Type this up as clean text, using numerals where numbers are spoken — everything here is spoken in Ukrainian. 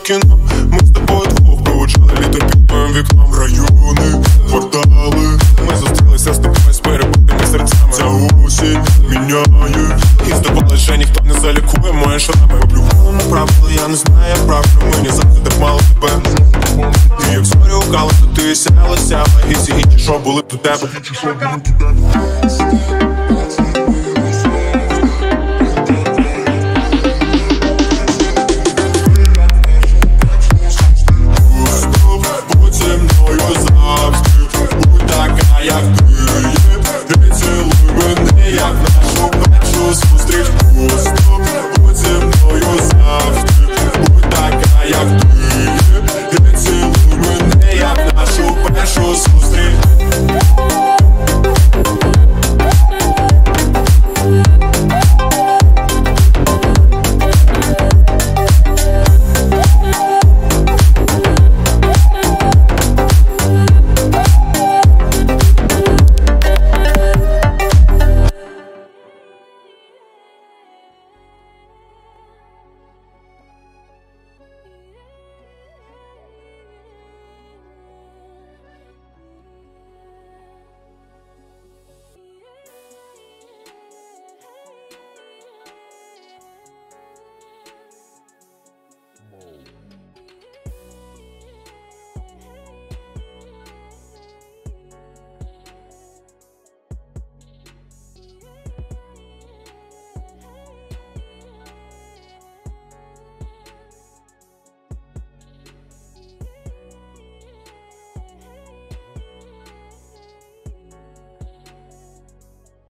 кіно. Ми з тобою двох проводжали літо під моїм вікном. Райони, квартали. Ми зустрілися з тобою з перебитими серцями. Ця осінь міняє. І здавалось, що ніхто не залікує мої шрами. По-любому правило, я не знаю, як правильно. Мені завжди так мало тебе. Ти як зорі у калу, то ти сяла. І всі інші, що були б до тебе.